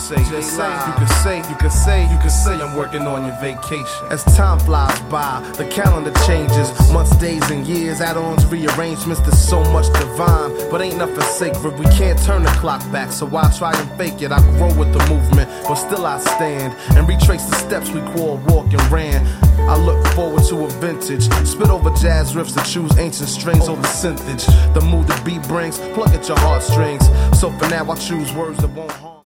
say, you can say I'm working on your vacation. As time flies by, the calendar changes. Months, days, and years, add-ons, rearrangements. There's so much divine, but ain't nothing sacred. We can't turn the clock back, so why try and fake it? I grow with the movement, but still I stand and retrace the steps we called walk and ran. I look forward to a vintage, spit over jazz riffs to choose ancient strings over synthage. The mood the beat brings, plug at your heartstrings. So for now I choose words that won't harm.